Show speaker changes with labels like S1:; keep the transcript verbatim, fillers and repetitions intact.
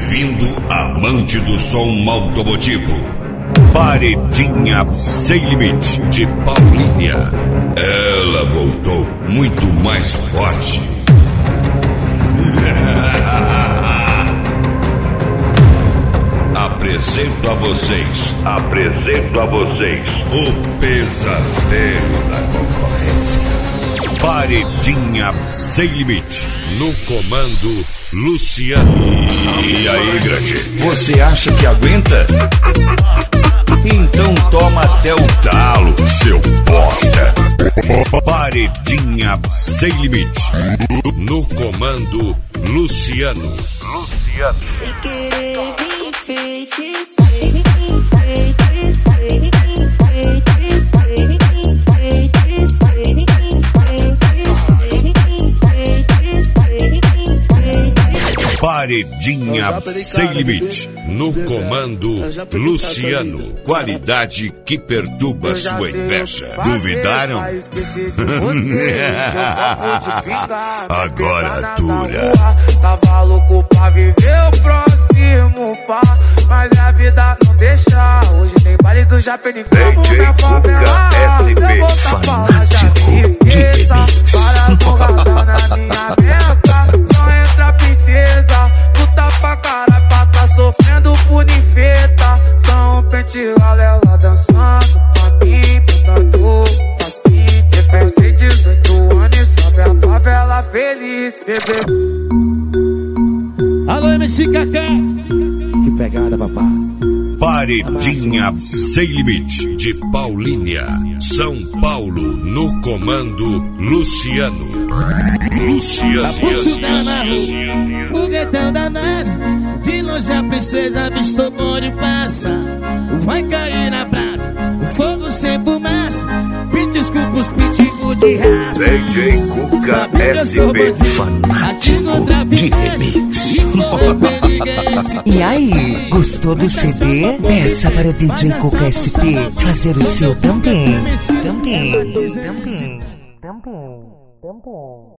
S1: Bem-vindo, amante do som automotivo. Paredinha Sem Limite, de Paulinha. Ela voltou muito mais forte. Apresento a vocês, apresento a vocês o pesadelo da concorrência. Paredinha Sem Limite, no comando Luciano. E aí, grande?
S2: Você acha que aguenta? Então toma até o talo, seu bosta.
S1: Paredinha Sem Limite, no comando Luciano. Luciano.
S3: Sem querer me enfeitiçar, enfeitiçar, enfeitiçar, enfeitiçar,
S1: Paredinha Sem Limite, no comando Luciano. Qualidade que perturba sua inveja. Duvidaram? Agora dura.
S4: Tava louco pra viver o próximo pá, mas a vida não deixa. Hoje tem baile do Japeni como na favela. Cê volta pra lá, já me esqueça. Para porrada na minha meta. Só entra princesa, luta pra caralho pra tá sofrendo por ninfeta. São pente ela dançando pra mim, botando assim. Defensei dezoito anos e sobe a favela feliz, bebê.
S5: Alô, M C Kaká.
S6: Que pegada, papá.
S1: Paredinha Sem Limite, de Paulinha. São Paulo, no comando Luciano. Luciano.
S5: Capucho da rua, foguetão da NASA. De longe a princesa avistou o bonde passa. Vai cair na brasa, o fogo sem fumaça. Pitbull, os pitbull de raça.
S2: D J Cuca S P, fanático de remix.
S7: E aí, gostou do C D? Peça para o D J Cuca S P fazer o seu também. Também, também, também, também.